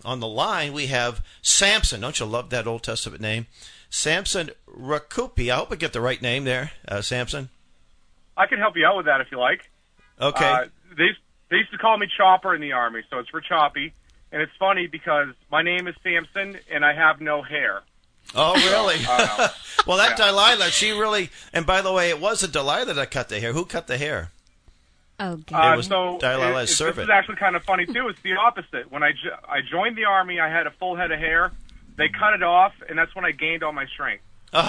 on the line, we have Samson. Don't you love that Old Testament name? Samson Rakupi. I hope I get the right name there, Samson. I can help you out with that if you like. Okay. They used to call me Chopper in the Army, so it's for Choppy. And it's funny because my name is Samson, and I have no hair. Oh, really? Well, that Yeah. Delilah, she really... And by the way, it wasn't Delilah that cut the hair. Who cut the hair? Oh, God. It was Delilah's This servant. is actually kind of funny, too. It's the opposite. When I joined the Army, I had a full head of hair. They cut it off, and that's when I gained all my strength.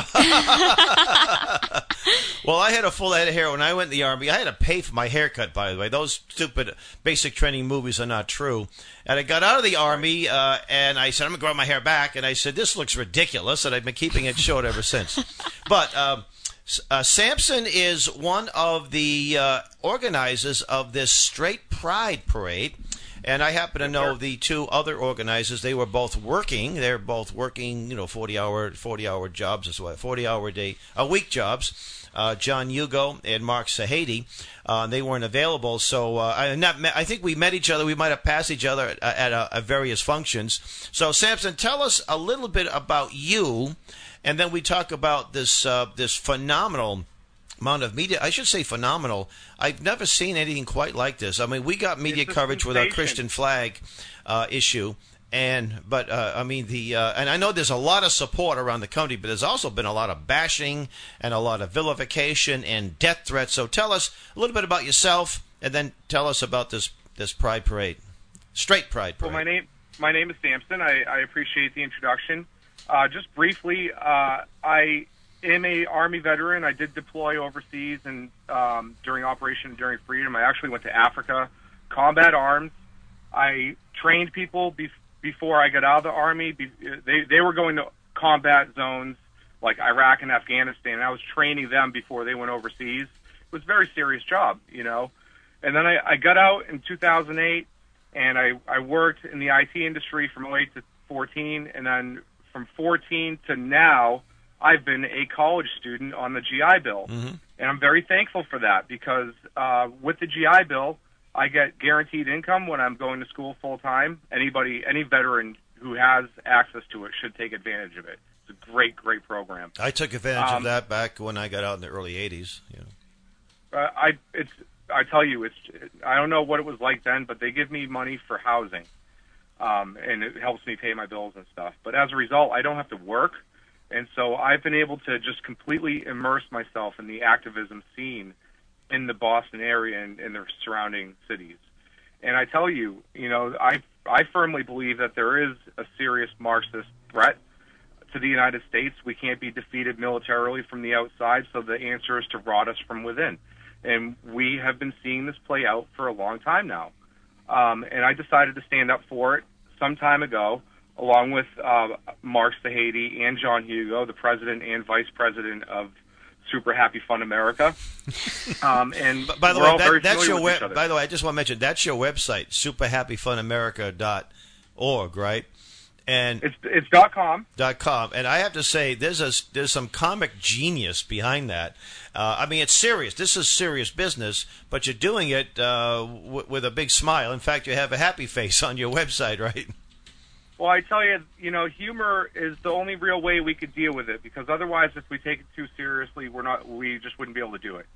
Well, I had a full head of hair when I went in the Army. I had to pay for my haircut, by the way. Those stupid basic training movies are not true. And I got out of the Army, and I said, I'm going to grow my hair back. And I said, this looks ridiculous, and I've been keeping it short ever since. But Samson is one of the organizers of this Straight Pride Parade. And I happen to know the two other organizers. They were both working. They're both working, 40-hour jobs as well, 40-hour-a-week jobs. John Hugo and Mark Sahady. They weren't available, so I think we met each other. We might have passed each other at various functions. So, Samson, tell us a little bit about you, and then we talk about this phenomenal amount of media. I should say phenomenal. I've never seen anything quite like this. I mean, we got media coverage with our Christian flag issue. And I know there's a lot of support around the country, but there's also been a lot of bashing and a lot of vilification and death threats. So tell us a little bit about yourself, and then tell us about this Pride Parade, Straight Pride Parade. Well, my name is Samson. I appreciate the introduction. Just briefly, I am a Army veteran. I did deploy overseas and during Operation Enduring Freedom. I actually went to Africa, combat arms. I trained people before I got out of the Army. They were going to combat zones like Iraq and Afghanistan, and I was training them before they went overseas. It was a very serious job, And then I got out in 2008, and I worked in the IT industry from 08 to 14, and then from 14 to now, I've been a college student on the GI Bill. Mm-hmm. And I'm very thankful for that because with the GI Bill, I get guaranteed income when I'm going to school full-time. Any veteran who has access to it should take advantage of it. It's a great, great program. I took advantage of that back when I got out in the early 80s. I tell you, I don't know what it was like then, but they give me money for housing, and it helps me pay my bills and stuff. But as a result, I don't have to work, and so I've been able to just completely immerse myself in the activism scene in the Boston area and the surrounding cities. And I tell you, I firmly believe that there is a serious Marxist threat to the United States. We can't be defeated militarily from the outside, so the answer is to rot us from within. And we have been seeing this play out for a long time now. And I decided to stand up for it some time ago, along with Mark Sahady and John Hugo, the president and vice president of Super Happy Fun America. And by the way, that's your web. By the way, I just want to mention that's your website, superhappyfunamerica.org, right? And it's .com. .com, and I have to say, there's some comic genius behind that. I mean, it's serious. This is serious business, but you're doing it with a big smile. In fact, you have a happy face on your website, right? Well, I tell you, humor is the only real way we could deal with it, because otherwise, if we take it too seriously, we just wouldn't be able to do it,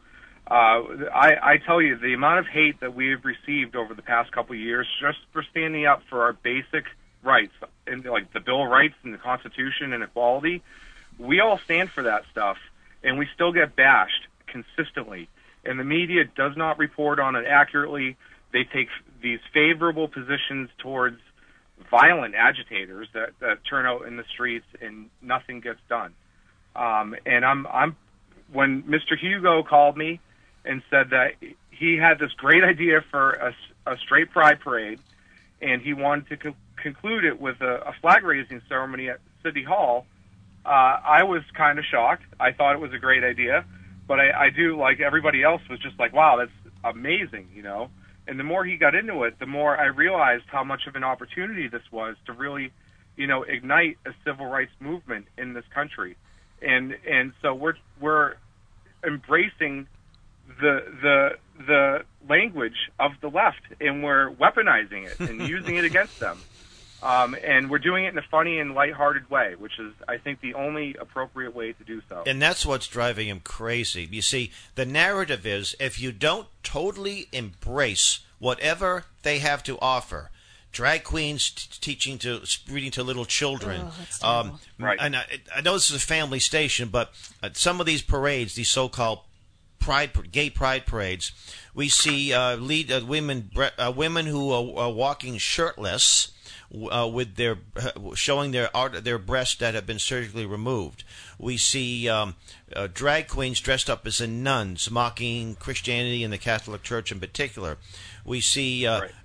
I tell you, the amount of hate that we have received over the past couple of years just for standing up for our basic rights, and like the Bill of Rights and the Constitution and equality, we all stand for that stuff, and we still get bashed consistently. And the media does not report on it accurately. They take these favorable positions towards violent agitators that turn out in the streets, and nothing gets done. And when Mr. Hugo called me and said that he had this great idea for a straight pride parade, and he wanted to conclude it with a flag raising ceremony at City Hall, I was kind of shocked. I thought it was a great idea, but I do, like everybody else, was just like, wow, that's amazing, And the more he got into it, the more I realized how much of an opportunity this was to really, ignite a civil rights movement in this country. And so we're embracing the language of the left, and we're weaponizing it and using it against them. And we're doing it in a funny and lighthearted way, which is, I think, the only appropriate way to do so. And that's what's driving him crazy. You see, the narrative is if you don't totally embrace whatever they have to offer, drag queens reading to little children. Oh, that's terrible. Right. And I know this is a family station, but some of these parades, these so-called gay pride parades, we see women who are walking shirtless, with their showing their breasts that have been surgically removed. We see drag queens dressed up as nuns, mocking Christianity and the Catholic Church in particular. We see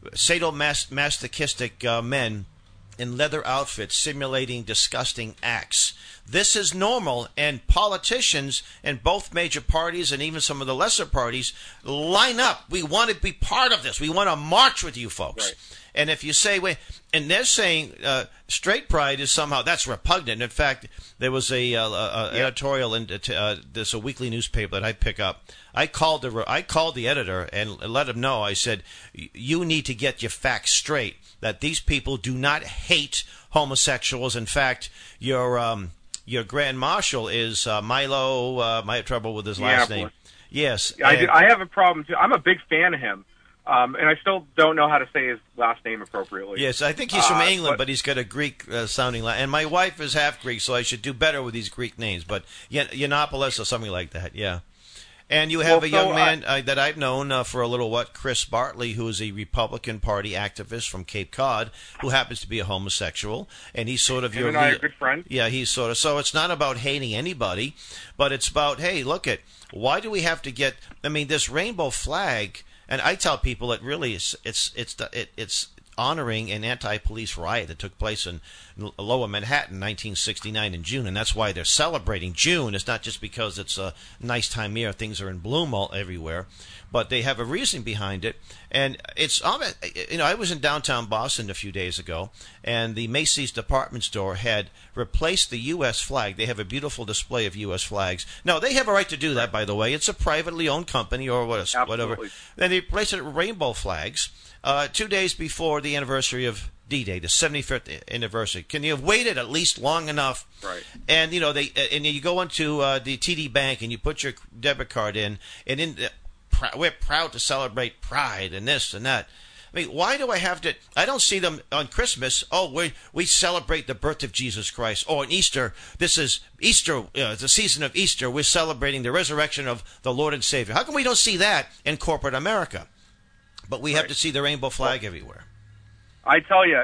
sadomasochistic men in leather outfits simulating disgusting acts. This is normal, and politicians in both major parties and even some of the lesser parties line up. We want to be part of this. We want to march with you folks. Right. And if you say, wait, and they're saying straight pride is somehow, that's repugnant. In fact, there was a editorial in there's a weekly newspaper that I pick up. I called the editor and let him know. I said, you need to get your facts straight, that these people do not hate homosexuals. In fact, your Grand Marshal is Milo. I have trouble with his last name. Yes. I have a problem, too. I'm a big fan of him. And I still don't know how to say his last name appropriately. Yes, I think he's from England, but he's got a Greek sounding and my wife is half Greek, so I should do better with these Greek names. But Yiannopoulos or something like that, yeah. And you have a young man that I've known for a little while, Chris Bartley, who is a Republican Party activist from Cape Cod, who happens to be a homosexual, and he's sort of your and I are good friends. Yeah, he's sort of. So it's not about hating anybody, but it's about, hey, look why do we have to get? I mean, this rainbow flag. And I tell people that really it's honoring an anti-police riot that took place in Lower Manhattan, 1969 in June, and that's why they're celebrating June. It's not just because it's a nice time of year, things are in bloom everywhere, but they have a reason behind it. And it's, I was in downtown Boston a few days ago, and the Macy's department store had replaced the U.S. flag. They have a beautiful display of U.S. flags. No, they have a right to do that, by the way. It's a privately owned company or whatever. Then they replaced it with rainbow flags 2 days before the anniversary of D-Day, the 75th anniversary. Can you have waited at least long enough? Right. And you go into the TD Bank and you put your debit card in, and we're proud to celebrate Pride and this and that. I mean, why do I have to? I don't see them on Christmas. Oh, we celebrate the birth of Jesus Christ. Or on Easter, this is Easter, the season of Easter. We're celebrating the resurrection of the Lord and Savior. How come we don't see that in corporate America? But we have to see the rainbow flag everywhere. I tell you,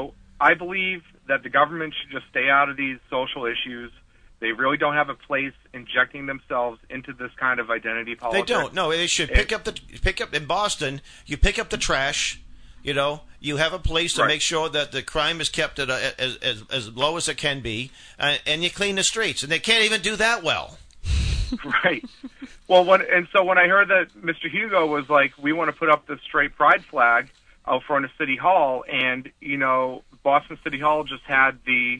I believe that the government should just stay out of these social issues. They really don't have a place injecting themselves into this kind of identity politics. They don't. No, they should pick up in Boston. You pick up the trash. You have a place to make sure that the crime is kept at as low as it can be, and you clean the streets. And they can't even do that well. Right. Well, when I heard that Mr. Hugo was like, we want to put up the straight pride flag out front of City Hall, and Boston City Hall just had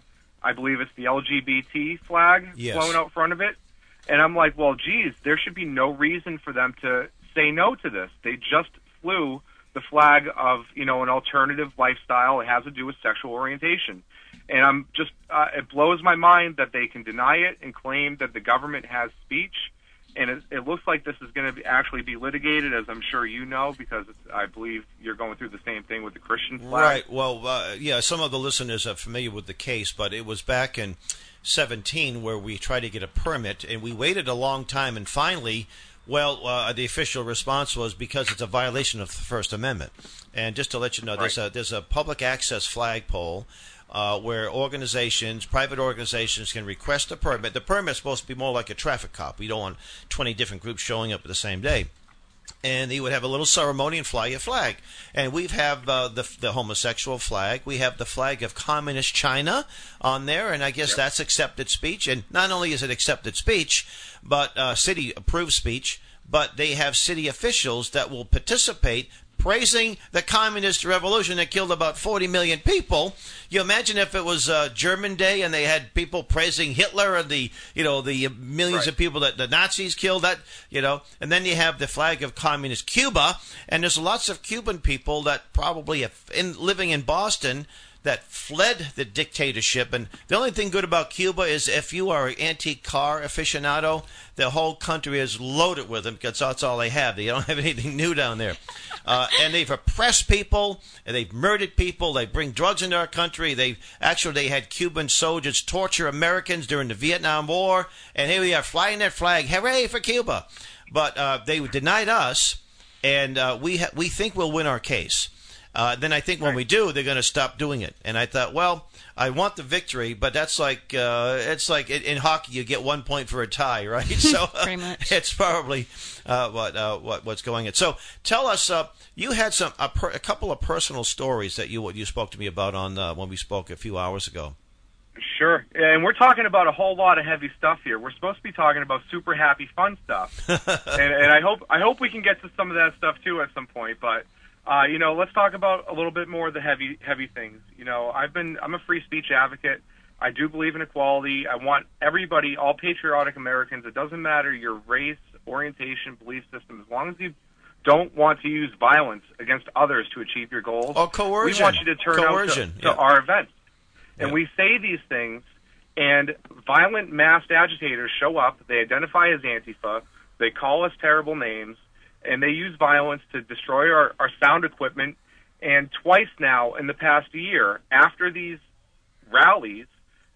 I believe it's the LGBT flag flown out front of it, and I'm like, well, geez, there should be no reason for them to say no to this. They just flew the flag of an alternative lifestyle. It has to do with sexual orientation. And I'm just, it blows my mind that they can deny it and claim that the government has speech. And it looks like this is going to actually be litigated, as I'm sure you know, because I believe you're going through the same thing with the Christian flag. Right. Well, some of the listeners are familiar with the case, but it was back in 2017 where we tried to get a permit, and we waited a long time, and finally, the official response was because it's a violation of the First Amendment. And just to let you know, there's a public access flagpole where private organizations can request a permit. The permit's supposed to be more like a traffic cop. We don't want 20 different groups showing up at the same day. And he would have a little ceremony and fly a flag. And we have the homosexual flag. We have the flag of Communist China on there, and I guess that's accepted speech. And not only is it accepted speech, but city-approved speech, but they have city officials that will participate praising the communist revolution that killed about 40 million people. You imagine if it was German Day and they had people praising Hitler and the millions of people that the Nazis killed, and then you have the flag of communist Cuba, and there's lots of Cuban people that probably living in Boston that fled the dictatorship. And the only thing good about Cuba is if you are an antique car aficionado, the whole country is loaded with them because that's all they have. They don't have anything new down there. And they've oppressed people, and they've murdered people. They bring drugs into our country. They had Cuban soldiers torture Americans during the Vietnam War. And here we are flying that flag. Hooray for Cuba. But they denied us, and we think we'll win our case. Then I think when we do, they're going to stop doing it. And I thought, well, I want the victory, but that's like it's like in hockey, you get 1 point for a tie, right? So pretty much. It's probably what's going on. So tell us, you had a couple of personal stories that you spoke to me about on when we spoke a few hours ago. Sure, and we're talking about a whole lot of heavy stuff here. We're supposed to be talking about super happy, fun stuff, and I hope we can get to some of that stuff too at some point, but. Let's talk about a little bit more of the heavy things. I'm a free speech advocate. I do believe in equality. I want everybody, all patriotic Americans, it doesn't matter your race, orientation, belief system, as long as you don't want to use violence against others to achieve your goals. Or coercion. We want you to turn out to our events. And we say these things, and violent masked agitators show up. They identify as Antifa. They call us terrible names. And they use violence to destroy our sound equipment. And twice now in the past year, after these rallies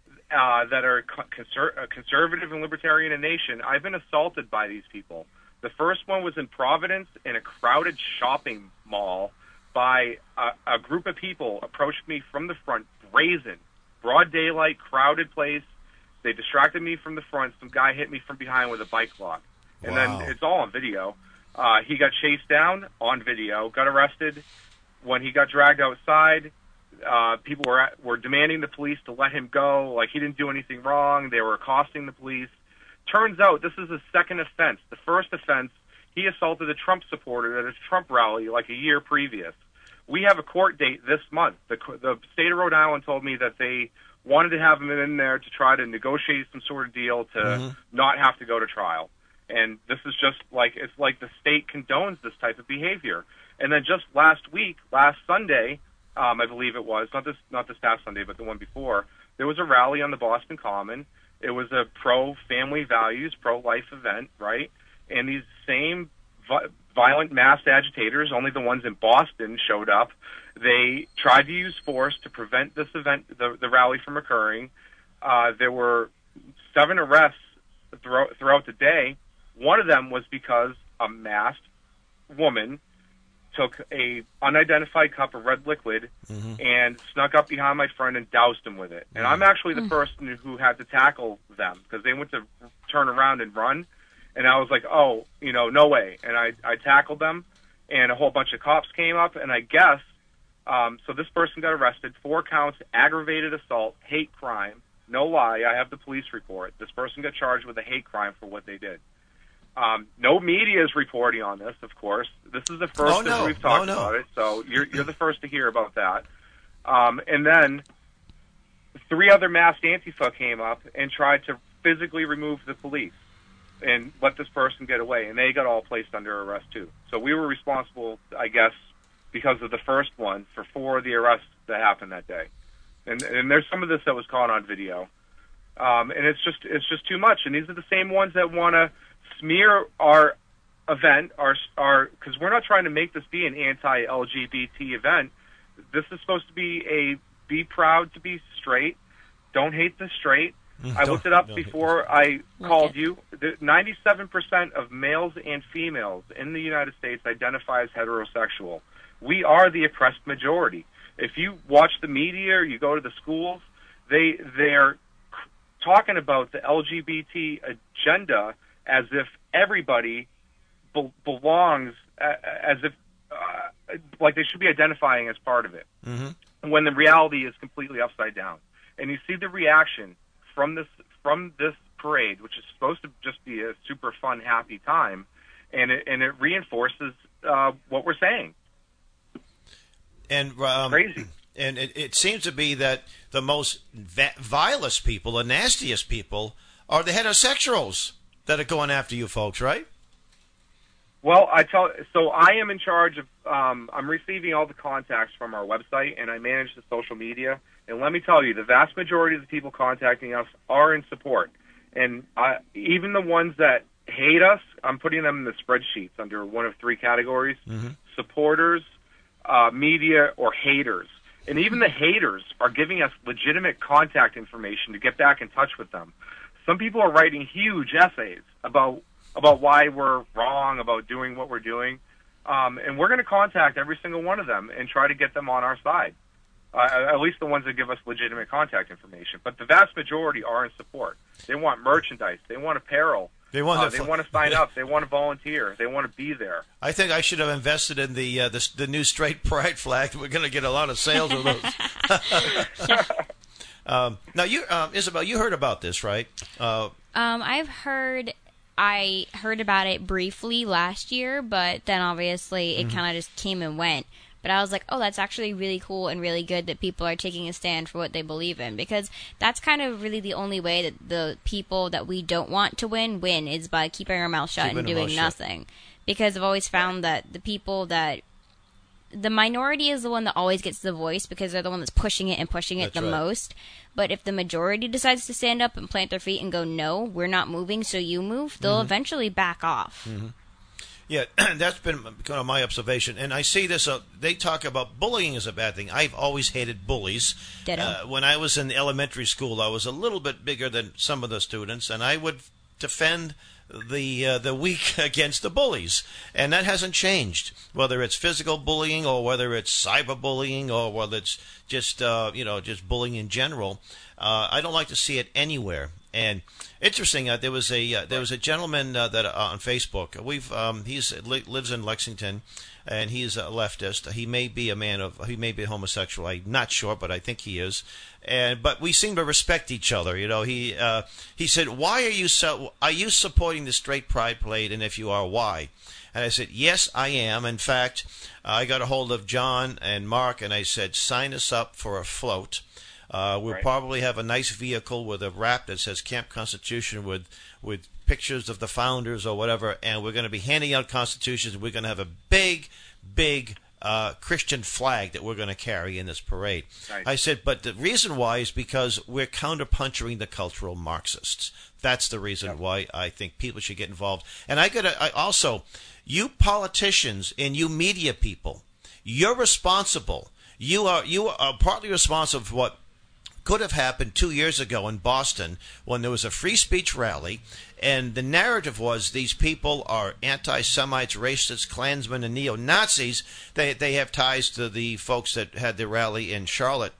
that are conservative and libertarian in nation, I've been assaulted by these people. The first one was in Providence in a crowded shopping mall by a group of people approached me from the front, brazen, broad daylight, crowded place. They distracted me from the front. Some guy hit me from behind with a bike lock. And then it's all on video. He got chased down on video, got arrested. When he got dragged outside, people were demanding the police to let him go, like he didn't do anything wrong. They were accosting the police. Turns out this is a second offense. The first offense, he assaulted a Trump supporter at a Trump rally like a year previous. We have a court date this month. The state of Rhode Island told me that they wanted to have him in there to try to negotiate some sort of deal to not have to go to trial. And this is just it's like the state condones this type of behavior. And then just last Sunday, I believe it was, not this past Sunday, but the one before, there was a rally on the Boston Common. It was a pro-family values, pro-life event, right? And these same violent mass agitators, only the ones in Boston showed up. They tried to use force to prevent this event, the rally from occurring. There were 7 arrests throughout the day. One of them was because a masked woman took a unidentified cup of red liquid and snuck up behind my friend and doused him with it. And I'm actually the person who had to tackle them because they went to turn around and run. And I was like, oh, no way. And I tackled them, and a whole bunch of cops came up. And I guess, so this person got arrested, 4 counts, aggravated assault, hate crime. No lie, I have the police report. This person got charged with a hate crime for what they did. No media is reporting on this, of course. This is the first that we've talked about it, so you're the first to hear about that. And then 3 other masked Antifa came up and tried to physically remove the police and let this person get away, and they got all placed under arrest too. So we were responsible, I guess, because of the first one, for 4 of the arrests that happened that day. And there's some of this that was caught on video. And it's just too much. And these are the same ones that want to smear our event, because we're not trying to make this be an anti-LGBT event. This is supposed to be proud to be straight. Don't hate the straight. I looked it up before I called you. 97% of males and females in the United States identify as heterosexual. We are the oppressed majority. If you watch the media or you go to the schools, they're talking about the LGBT agenda as if everybody belongs, as if like they should be identifying as part of it, when the reality is completely upside down. And you see the reaction from this parade, which is supposed to just be a super fun, happy time, and it reinforces what we're saying. And crazy. And it seems to be that the most vilest people, the nastiest people, are the heterosexuals that are going after you folks, right? Well, so I am in charge of, I'm receiving all the contacts from our website, and I manage the social media. And let me tell you, the vast majority of the people contacting us are in support. And even the ones that hate us, I'm putting them in the spreadsheets under one of three categories: supporters, media, or haters. And even the haters are giving us legitimate contact information to get back in touch with them. Some people are writing huge essays about why we're wrong about doing what we're doing. And we're going to contact every single one of them and try to get them on our side, at least the ones that give us legitimate contact information. But the vast majority are in support. They want merchandise. They want apparel. They want to sign up. They want to volunteer. They want to be there. I think I should have invested in the new straight pride flag. We're going to get a lot of sales of those. Now, Isabel, you heard about this, right? I heard about it briefly last year, but then obviously it kind of just came and went. But I was like, oh, that's actually really cool and really good that people are taking a stand for what they believe in, because that's kind of really the only way that the people that we don't want to win is by keeping our mouth shut and doing nothing. Because I've always found that the minority is the one that always gets the voice because they're the one that's pushing it the most. But if the majority decides to stand up and plant their feet and go, no, we're not moving, so you move, they'll eventually back off. Yeah, that's been kind of my observation. And I see this, they talk about bullying is a bad thing. I've always hated bullies. When I was in elementary school, I was a little bit bigger than some of the students, and I would defend the weak against the bullies, and that hasn't changed. Whether it's physical bullying or whether it's cyberbullying or whether it's just just bullying in general, I don't like to see it anywhere. And interesting, there was a gentleman that on Facebook. He lives in Lexington, and he's a leftist. He may be he may be homosexual. I'm not sure, but I think he is. But we seem to respect each other. He said, "Why are you supporting the straight pride parade? And if you are, why?" And I said, "Yes, I am. In fact, I got a hold of John and Mark, and I said, sign us up for a float. We'll probably have a nice vehicle with a wrap that says Camp Constitution with pictures of the founders or whatever, and we're going to be handing out constitutions. We're going to have a big Christian flag that we're going to carry in this parade." Nice. I said, but the reason why is because we're counterpunching the cultural Marxists. That's the reason why I think people should get involved. And I also, you politicians and you media people, you're responsible. You are partly responsible for what could have happened 2 years ago in Boston when there was a free speech rally, and the narrative was these people are anti-Semites, racists, Klansmen, and neo-Nazis. They have ties to the folks that had the rally in Charlotte,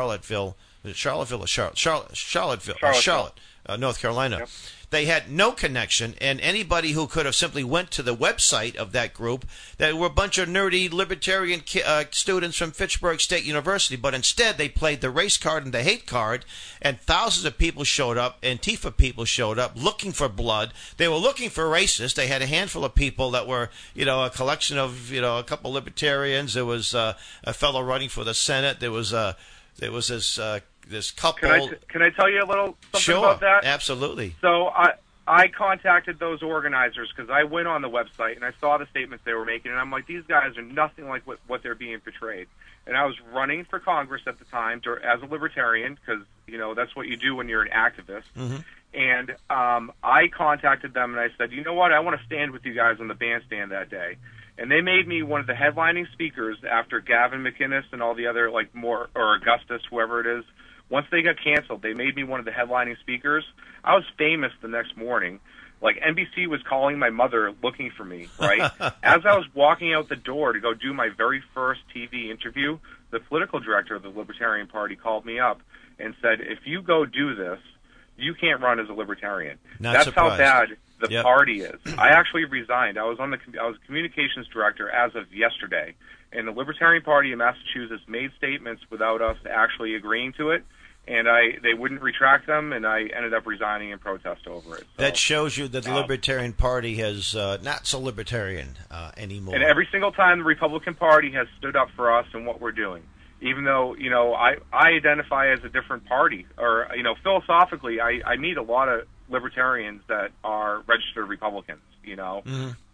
North Carolina. Yep. They had no connection, and anybody who could have simply went to the website of that group, that were a bunch of nerdy libertarian students from Fitchburg State University, but instead they played the race card and the hate card, and thousands of people showed up, Antifa people showed up looking for blood. They were looking for racists. They had a handful of people that were, a collection of, a couple Libertarians. There was a fellow running for the Senate. There was this couple. Can I tell you a little something about that? Sure, absolutely. So I contacted those organizers because I went on the website and I saw the statements they were making, and I'm like, these guys are nothing like what they're being portrayed. And I was running for Congress at the time as a libertarian because, that's what you do when you're an activist. Mm-hmm. And I contacted them and I said, you know what, I want to stand with you guys on the bandstand that day. And they made me one of the headlining speakers after Gavin McInnes and all the other, or Augustus, whoever it is. Once they got canceled, they made me one of the headlining speakers. I was famous the next morning. NBC was calling my mother looking for me, right? As I was walking out the door to go do my very first TV interview, the political director of the Libertarian Party called me up and said, if you go do this, you can't run as a Libertarian. That's surprised. How bad the party is. I actually resigned. I was communications director as of yesterday, and the Libertarian Party in Massachusetts made statements without us actually agreeing to it, and they wouldn't retract them, and I ended up resigning in protest over it. So, that shows you that the Libertarian Party has not so libertarian anymore. And every single time the Republican Party has stood up for us and what we're doing, even though, I identify as a different party, or, philosophically, I meet a lot of libertarians that are registered Republicans, Mm-hmm.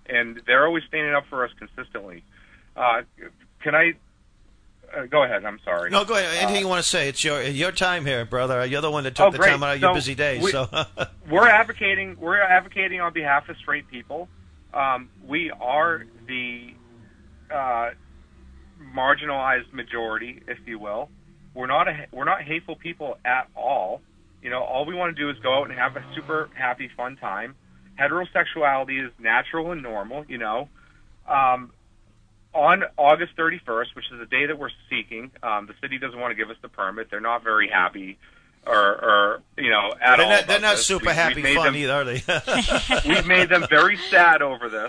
and they're always standing up for us consistently. Can I go ahead? I'm sorry. No, go ahead. Anything you want to say? It's your time here, brother. You're the one that took the time out of your busy day. We're advocating on behalf of straight people. We are the marginalized majority, if you will. We're not hateful people at all. You know, all we want to do is go out and have a super happy, fun time. Heterosexuality is natural and normal, you know. On August 31st, which is the day that we're seeking, the city doesn't want to give us the permit. They're not very happy, or you know, at all. They're not super happy fun either, are they? We've made them very sad over this.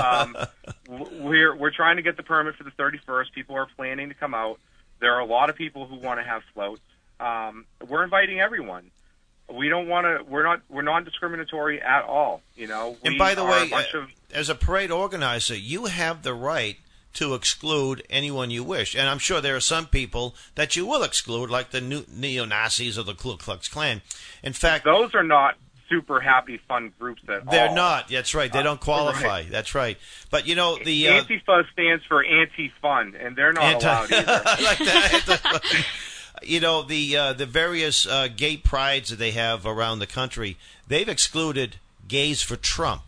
We're trying to get the permit for the 31st. People are planning to come out. There are a lot of people who want to have floats. We're inviting everyone. We don't want to. We're non-discriminatory at all. You know. And by the way, as a parade organizer, you have the right to exclude anyone you wish. And I'm sure there are some people that you will exclude, like the neo-Nazis or the Ku Klux Klan. In fact, those are not super happy, fun groups at all. They're not. That's right. They don't qualify. Right. That's right. But, you know, the... Antifa stands for anti-fun, and they're not allowed either. I like that. You know, the various gay prides that they have around the country, they've excluded Gays for Trump.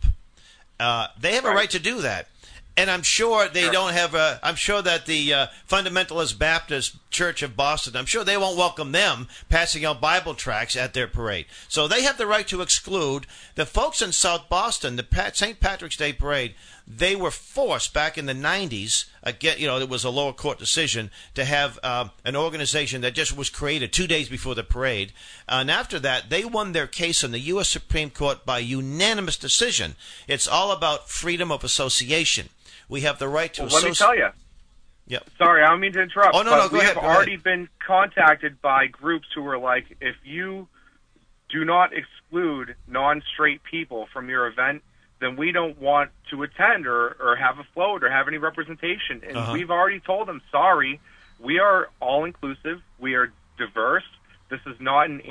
They have a right to do that. And I'm sure they don't have I'm sure that the Fundamentalist Baptist Church of Boston, I'm sure they won't welcome them passing out Bible tracts at their parade. So they have the right to exclude the folks in South Boston, the St. Patrick's Day Parade. They were forced back in the 90s, again, you know, it was a lower court decision, to have an organization that just was created 2 days before the parade. And after that, they won their case in the U.S. Supreme Court by unanimous decision. It's all about freedom of association. We have the right to associate. Let me tell you. Yep. Sorry, I don't mean to interrupt. Oh, no, go ahead. We have already been contacted by groups who are like, if you do not exclude non-straight people from your event, then we don't want to attend or have a float or have any representation. And we've already told them, sorry, we are all-inclusive. We are diverse. This is not an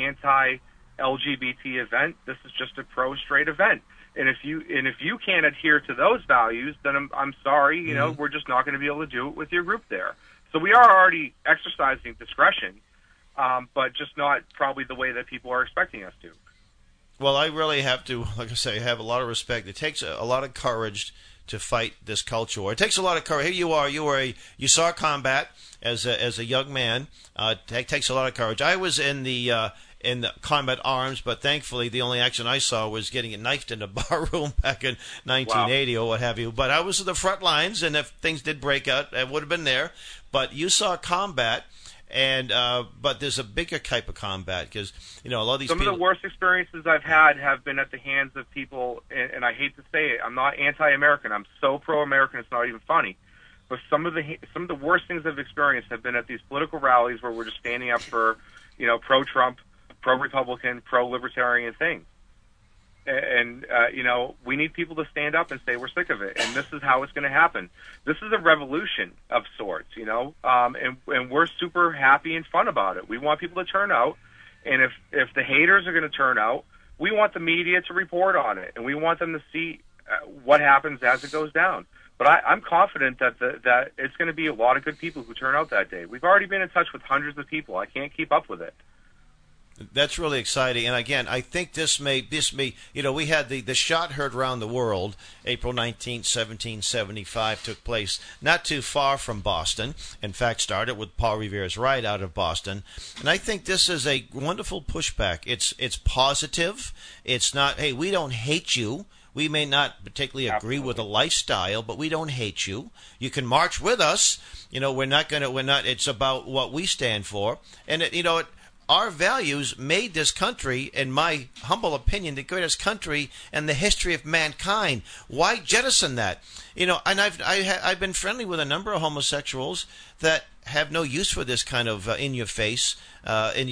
anti-LGBT event. This is just a pro-straight event. And if you can't adhere to those values, then I'm sorry, you know, we're just not going to be able to do it with your group there. So we are already exercising discretion, but just not probably the way that people are expecting us to. Well, I really have to, like I say, have a lot of respect. It takes a lot of courage to fight this culture war. It takes a lot of courage. Here you are. You saw combat as a young man. It takes a lot of courage. I was in the combat arms, but thankfully the only action I saw was getting knifed in a bar room back in 1980 or what have you. But I was at the front lines, and if things did break out, I would have been there. But you saw combat. And but there's a bigger type of combat because, you know, a lot of these people... Some of the worst experiences I've had have been at the hands of people, and I hate to say it, I'm not anti-American. I'm so pro-American it's not even funny. But some of the worst things I've experienced have been at these political rallies where we're just standing up for, you know, pro-Trump, pro-Republican, pro-libertarian things. And you know, we need people to stand up and say we're sick of it, and this is how it's going to happen. This is a revolution of sorts, you know, and we're super happy and fun about it. We want people to turn out, and if the haters are going to turn out, we want the media to report on it, and we want them to see what happens as it goes down. But I'm confident that that it's going to be a lot of good people who turn out that day. We've already been in touch with hundreds of people. I can't keep up with it. That's really exciting. And again, I think this may, you know, we had the shot heard around the world. April 19th, 1775 took place not too far from Boston. In fact, started with Paul Revere's ride out of Boston. And I think this is a wonderful pushback. It's positive. It's not, hey, we don't hate you. We may not particularly agree with the lifestyle, but we don't hate you. You can march with us. You know, it's about what we stand for. And, our values made this country, in my humble opinion, the greatest country in the history of mankind. Why jettison that? You know, and I've been friendly with a number of homosexuals that have no use for this kind of in your face. I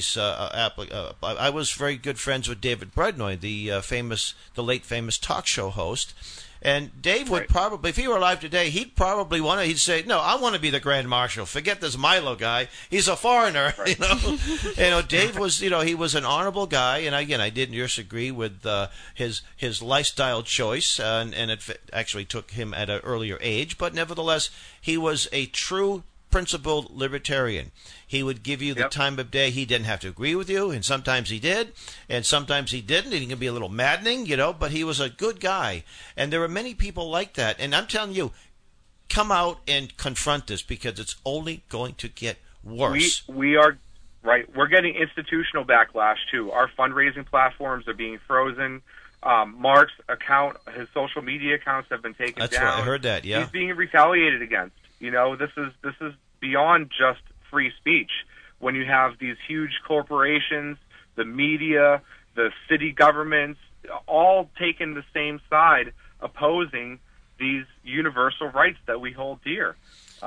was very good friends with David Brednoy, the late famous talk show host. And Dave would probably, if he were alive today, he'd say, no, I want to be the Grand Marshal. Forget this Milo guy. He's a foreigner, right. Dave was, he was an honorable guy. And again, I didn't disagree with his lifestyle choice. And it actually took him at an earlier age. But nevertheless, he was a true principled libertarian. He would give you the time of day. He didn't have to agree with you, and sometimes he did, and sometimes he didn't. He can be a little maddening, but he was a good guy. And there are many people like that. And I'm telling you, come out and confront this, because it's only going to get worse. We are right. We're getting institutional backlash too. Our fundraising platforms are being frozen. Mark's account, his social media accounts have been taken down. That's right. I heard that. Yeah, he's being retaliated against. This is beyond just free speech. When you have these huge corporations, the media, the city governments, all taking the same side, opposing these universal rights that we hold dear.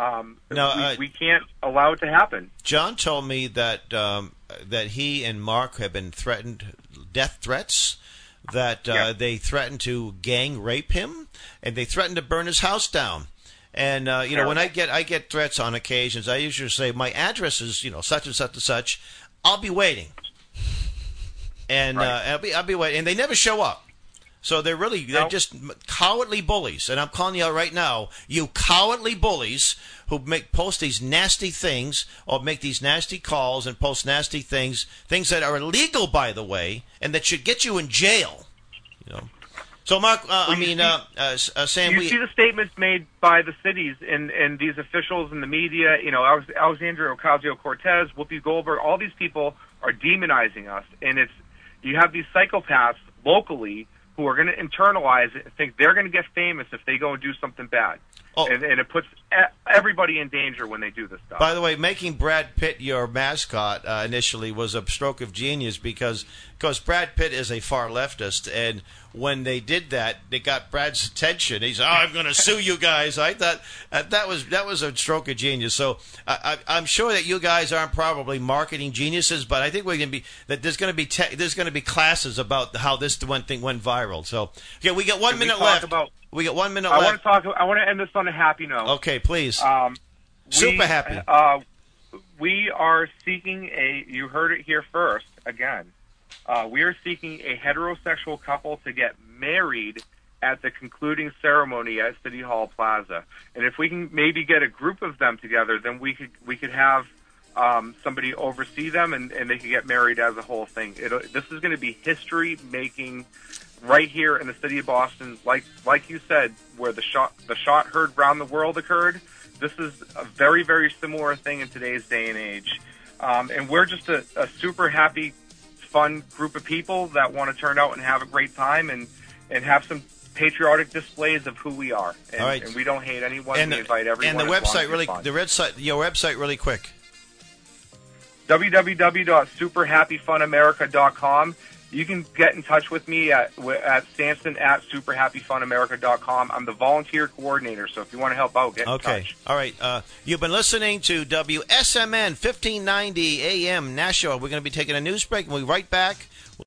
We can't allow it to happen. John told me that that he and Mark have been threatened, death threats, that they threatened to gang rape him, and they threatened to burn his house down. And when I get threats on occasions, I usually say my address is such and such and such. I'll be waiting, and I'll be waiting, and they never show up. So they're just cowardly bullies. And I'm calling you out right now, you cowardly bullies who post these nasty things or make these nasty calls and post nasty things that are illegal, by the way, and that should get you in jail. So, Mark, Sam, you see the statements made by the cities and these officials in the media. Alexandria Ocasio-Cortez, Whoopi Goldberg, all these people are demonizing us, and you have these psychopaths locally who are going to internalize it and think they're going to get famous if they go and do something bad. Oh. And it puts everybody in danger when they do this stuff. By the way, making Brad Pitt your mascot initially was a stroke of genius because Brad Pitt is a far leftist, and when they did that, they got Brad's attention. He's, I'm going to sue you guys. I thought that was a stroke of genius. So I'm sure that you guys aren't probably marketing geniuses, but I think there's going to be classes about how this one thing went viral. So we got 1 minute left. We got 1 minute left. I want to end this on a happy note. Okay, please. Super happy. We are seeking you heard it here first, again. We are seeking a heterosexual couple to get married at the concluding ceremony at City Hall Plaza. And if we can maybe get a group of them together, then we could have somebody oversee them, and they could get married as a whole thing. This is going to be history-making right here in the city of Boston, like you said, where the shot heard round the world occurred. This is a very, very similar thing in today's day and age. And we're just a super happy, fun group of people that want to turn out and have a great time and have some patriotic displays of who we are. And, all right. And we don't hate anyone. We invite everyone. And the website, your website really quick. www.superhappyfunamerica.com. You can get in touch with me at Stanson@superhappyfunamerica.com. I'm the volunteer coordinator, so if you want to help out, get in touch. All right. You've been listening to WSMN 1590 AM Nashua. We're going to be taking a news break, and we'll be right back